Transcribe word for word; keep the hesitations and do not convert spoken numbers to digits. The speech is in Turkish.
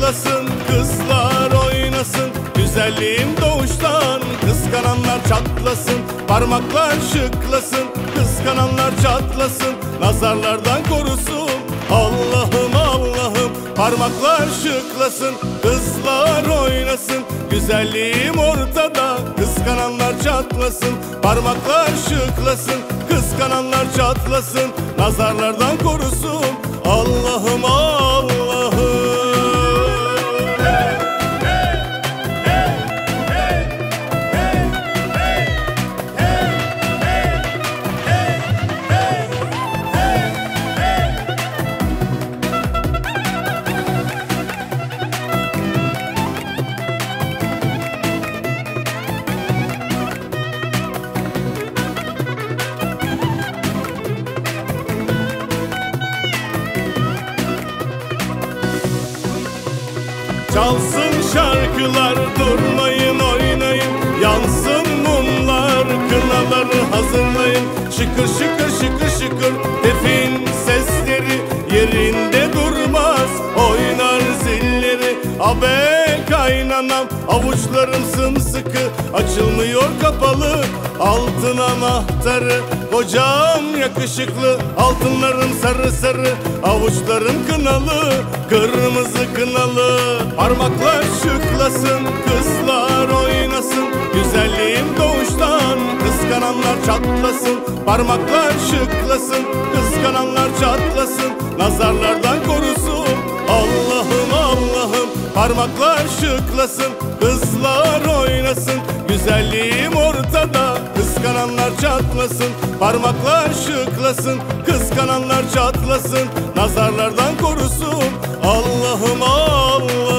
çatlasın, kızlar oynasın. Güzelliğim doğuştan, kıskananlar çatlasın. Parmaklar şıklasın, kıskananlar çatlasın. Nazarlardan korusun Allah'ım Allah'ım. Parmaklar şıklasın, kızlar oynasın. Güzelliğim ortada, kıskananlar çatlasın. Parmaklar şıklasın, kıskananlar çatlasın. Nazarlardan korusun Allah'ım Allah'ım. Çalsın şarkılar, durmayın oynayın. Yansın mumlar, kınaları hazırlayın. Şıkır şıkır şıkır şıkır tefin sesleri yerinde durmaz, oynar zilleri. Abe kaynanam, avuçlarım sımsıkı, açılmıyor kapalı altın anahtarı. Kocam yakışıklı, altınlarım sarı sarı, avuçlarım kınalı, kırmızı kınalı. Parmaklar şıklasın, kızlar oynasın. Güzelliğim doğuştan, kıskananlar çatlasın. Parmaklar şıklasın, kıskananlar çatlasın. Nazarlardan korusun Allah'ım Allah'ım. Parmaklar şıklasın, kızlar oynasın. Güzelliğim ortada, kıskananlar çatlasın. Parmaklar şıklasın, kıskananlar çatlasın. Nazarlardan korusun Allah'ım Allah.